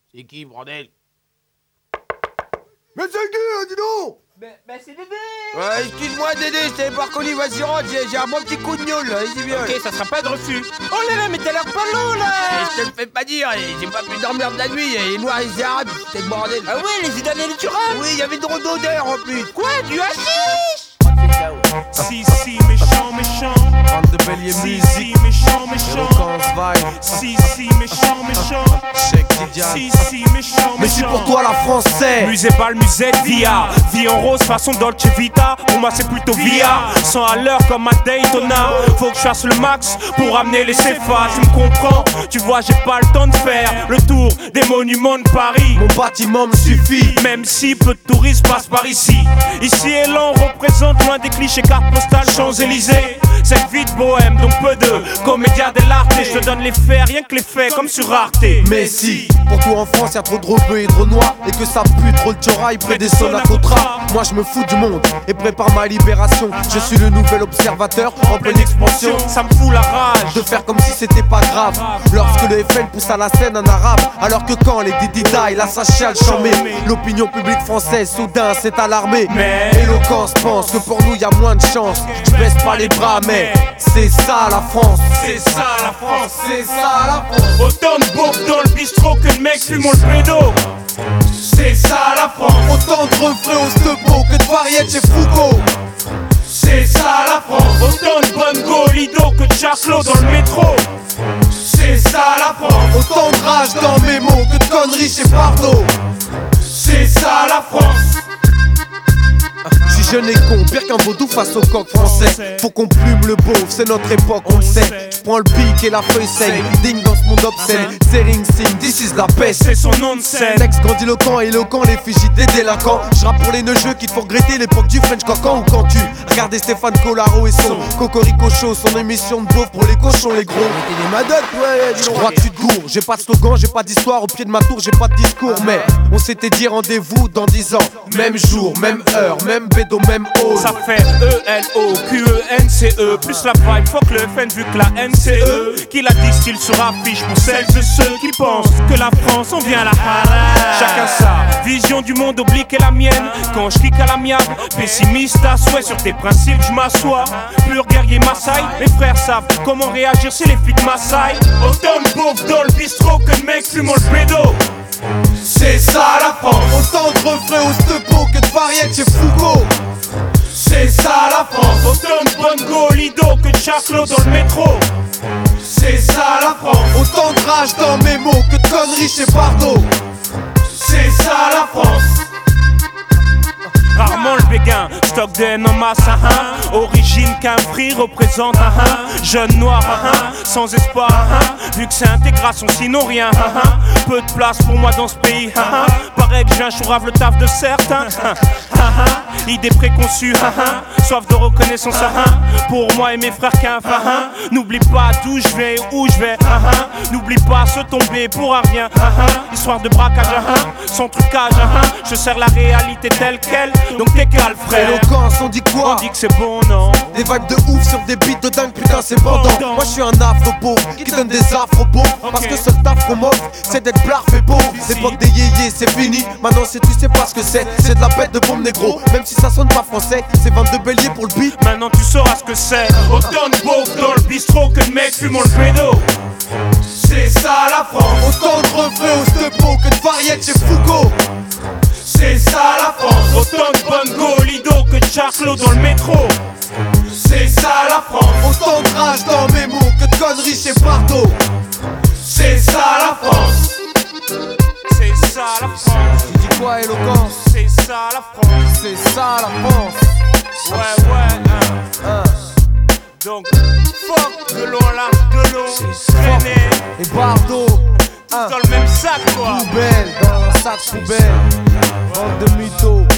C'est qui, bordel? Mais c'est qui, dis donc? Mais c'est Dédé. Ouais, excuse-moi, Dédé, je t'avais pas reconnu, vas-y, rentre, j'ai un bon petit coup de gnôle, là, vas-y, viens. Ok, ça sera pas de refus. Oh là là, mais t'as l'air pas lourd, là. Je te le fais pas dire, j'ai pas pu dormir de la nuit, et noir et arabes, c'était le bordel. Ah ouais, les Zidane et les Thuram. Oui, il y avait trop d'odeur en plus. Quoi, du hashish? Si, méchant, méchant. Bande de bélier Si, méchant, méchant. Éloquence, vibe. Si, méchant, méchant. Check Didiane. Si, méchant, Mais c'est méchant. pour toi la française. Musée pas le musette via. Vie en rose façon Dolce Vita. Pour moi c'est plutôt via. 100 à l'heure comme à Daytona. Faut que je fasse le max pour amener les CFA. Tu me comprends? Tu vois j'ai pas le temps de faire le tour des monuments de Paris. Mon bâtiment me suffit. Même si peu de touristes passent par ici. Ici et là on représente loin des clichés cartes postales Champs-Élysées. Cette vie de bohème donc peu de comédia dell'arte. Je te donne les faits, rien que les faits comme sur Arte. Mais si, pour tout en France y'a trop de rebeux et trop noirs. Et que ça pue trop le tchorail près des Sonacotra. Moi je me fous du monde et prépare ma libération. Je suis le nouvel observateur en pleine expansion. Ça me fout la rage De faire comme si c'était pas grave. Lorsque le FN pousse à la scène un arabe. Alors que quand les Didi die, là ça chiale chambé. L'opinion publique française soudain s'est alarmée. Mais Éloquence pense que pour nous y a moins de chance. Je baisse pas les bras mais c'est ça la France. c'est ça la France. C'est ça la France. Autant de beaufs dans le bistrot que de mecs fumant le pédo. C'est ça la France. Autant de refrains au stepo que de variétés chez Foucault. C'est ça la France. Autant de bongo lido que de chasselots dans le métro. C'est ça la France. Autant de rage dans mes mots que de conneries chez Bardot. C'est ça la France. Je suis jeune et con, pire qu'un vaudou face au coq français. Faut qu'on plume le beauf, c'est notre époque, on le sait. Je prends le pic et la feuille saigne, digne dans ce monde obscène. C'est Ring Sing, this is la peste. C'est son nom de scène. Texte grandiloquent, éloquent, les fichiers des délinquants. Je rappe pour les neugeux qui te font regretter l'époque du French Cocan. Ou quand tu regardais Stéphane Collaro et son Cocorico Show, son émission de beauf pour les cochons, les gros. T'es des madocs, ouais, Je crois que tu te gourres, j'ai pas de slogan, j'ai pas d'histoire, au pied de ma tour j'ai pas de discours. Mais on s'était dit rendez-vous dans 10 ans. Même jour, même heure, même bédo, même hall. Ça fait E-L-O-Q-E-N-C-E. Plus la vibe, fuck le FN vu que la N-C-E. Qui la distille sur affiche pour celles et ceux qui pensent que la France on vient la harage. Chacun sa vision du monde oblique est la mienne. Quand je clique à l'amiable, pessimiste à souhait sur tes principes je m'assois. Pur guerrier Maasai, mes frères savent comment réagir si les flics Maasai. Autant de beaufs dans le bistrot que de mecs fumant le pédo. C'est ça la France. Autant de refrains au stepo que de variétés chez Foucault. C'est ça la France. Autant de bongo lido que de chasselots dans le métro. C'est ça la France. Autant de rage dans mes mots que de conneries chez Bardot. C'est ça la France. Rarement le béguin, stock de haine en masse, origine qu'un free représente, jeune noir, sans espoir, vu que c'est intégration sinon rien, peu de place pour moi dans ce pays, paraît que j'ai un chourave le taf de certains, idées préconçues, soif de reconnaissance, pour moi et mes frères qu'un n'oublie pas d'où je vais, où je vais, n'oublie pas se tomber pour un rien, histoire de braquage, sans trucage, je sers la réalité telle qu'elle. Donc t'es calme frère. Éloquence, on dit quoi? On dit que c'est bon non. Des vibes de ouf sur des beats de dingue, putain c'est bandant. Moi je suis un afro-beau qui donne des afro-beaux. Parce que seul taf qu'on m'offre c'est d'être blarf et beau. L'époque des yéyés c'est fini. Maintenant c'est tu sais pas ce que c'est. C'est de la bête de bombe négro. Même si ça sonne pas français. C'est 22 béliers pour le beat. Maintenant tu sauras ce que c'est. Autant de beaufs dans le bistrot que de mecs fumant le pédo. C'est ça la France. Autant de refrains au stepo que de variétés chez Foucault. C'est ça la France. Autant de bongo lido que de chasselots dans le métro. C'est ça la France. Autant de rage dans mes mots que de conneries chez Bardot. C'est ça la France. C'est ça la France. Tu dis quoi éloquence? C'est ça la France. C'est ça la France. Ouais. Donc fuck de l'eau là, de l'eau traîner. Et Bardot Dans le même sac quoi. poubelle, dans un sac poubelle. Bande de mythos.